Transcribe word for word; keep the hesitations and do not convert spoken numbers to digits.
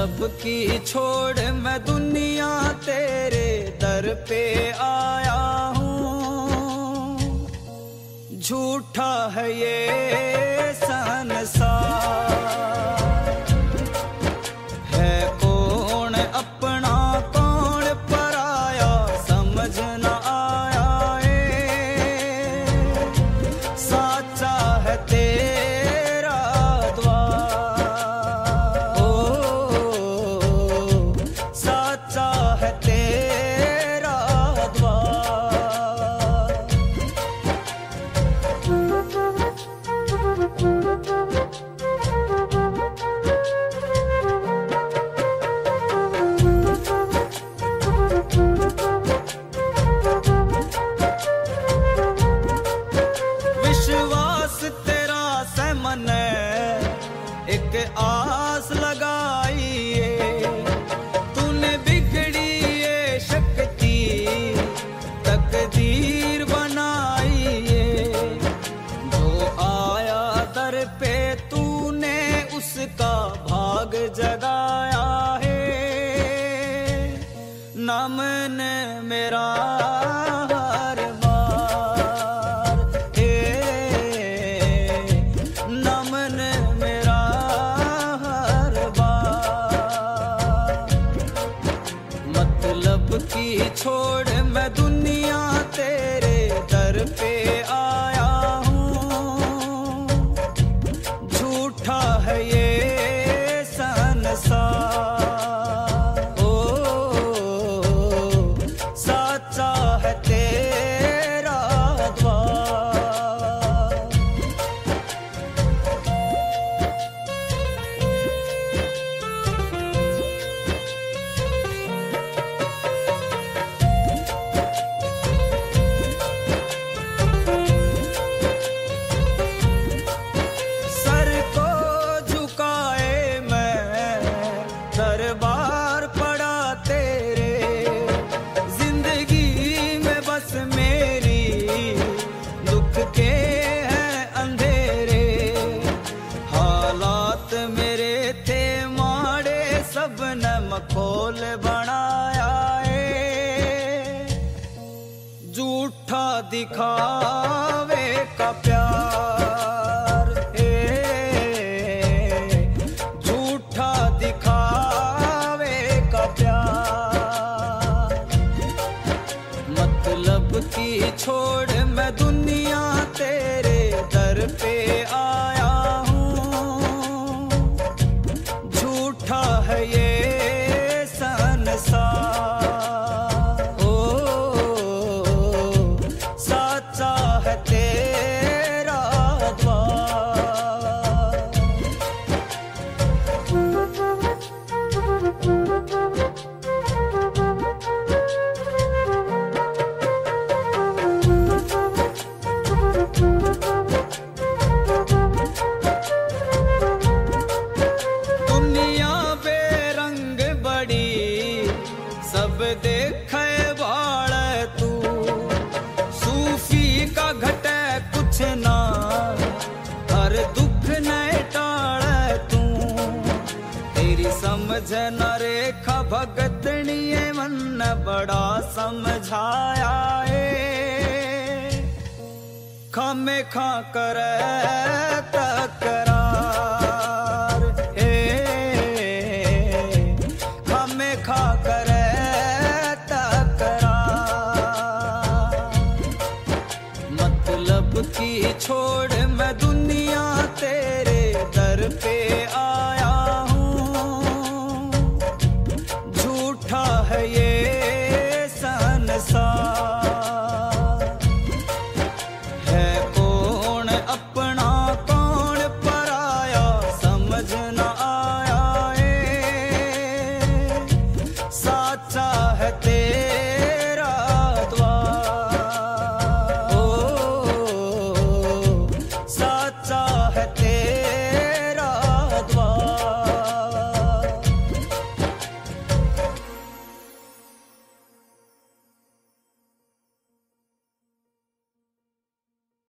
मतलब की छोड़ मैं दुनिया तेरे दर पे आया हूँ। झूठा है ये संसार, है कौन अपना कौन पराया समझ न आया ए। साचा है तेरा द्वार, ओ साचा है तेरा द्वार। विश्वास तेरा से मने एक आस लगाई, तूने बिगड़ी ये शक्ति तकदीर बनाई। जो आया दर पे तूने उसका भाग जगाया है। नमन मेरा हर बार, नमन मेरा हर बार। मतलब की छोड़ मैं दुनिया तेरे दर पे आया हूँ। झूठा है ये संसार, साचा है तेरा द्वार। सर को झुकाए मैं दरबार पड़ा तेरे, जिंदगी में बस मेरी दुख के हैं अंधेरे। हालात मेरे थे माड़े सबने मखौल बनाया ए। झूठा दिखावे का प्यार, ए झूठा दिखावे का प्यार। मतलब की छोड़ मैं दुनिया तेरे दर पे आया हूँ। झूठा है ये संसार, ओ साचा है तेरा द्वार। दुनिया बेरंग बड़ी सब देखे बाड़ तू, सूफी का घटे कुछ ना हर दुख न टाल तू। तेरी समझ न रेखा भगतनीए मन बड़ा समझाया ए। खामे खा करे तकरा